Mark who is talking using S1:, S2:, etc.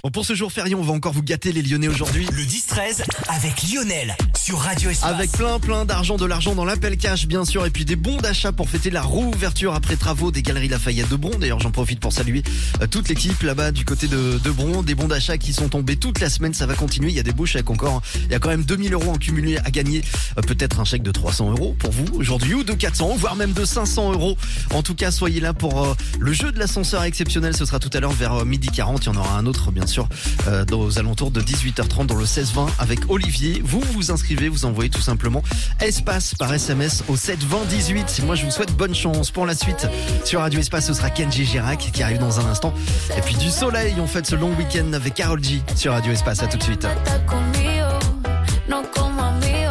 S1: Bon, pour ce jour férié, on va encore vous gâter les Lyonnais aujourd'hui.
S2: Le 10-13 avec Lionel sur Radio Espace.
S1: Avec plein d'argent, de l'argent dans l'appel cash bien sûr, et puis des bons d'achat pour fêter la réouverture après travaux des Galeries Lafayette de Bron. D'ailleurs j'en profite pour saluer toute l'équipe là-bas du côté de Bron. Des bons d'achat qui sont tombés toute la semaine, ça va continuer, il y a des beaux chèques encore. Il y a quand même 2000 € en cumulé à gagner. Peut-être un chèque de 300 € pour vous aujourd'hui, ou de 400, voire même de 500 €. En tout cas soyez là pour le jeu de l'ascenseur exceptionnel. Ce sera tout à l'heure vers 12h40. Il y en aura un autre bien sûr aux alentours de 18h30 dans le 16-20 avec Olivier. Vous vous inscrivez, vous envoyez tout simplement espace par SMS au 7-20-18. Moi je vous souhaite bonne chance. Pour la suite sur Radio Espace, ce sera Kenji Girac qui arrive dans un instant. Et puis du soleil, on fête ce long week-end avec Karol G sur Radio Espace. À tout de suite.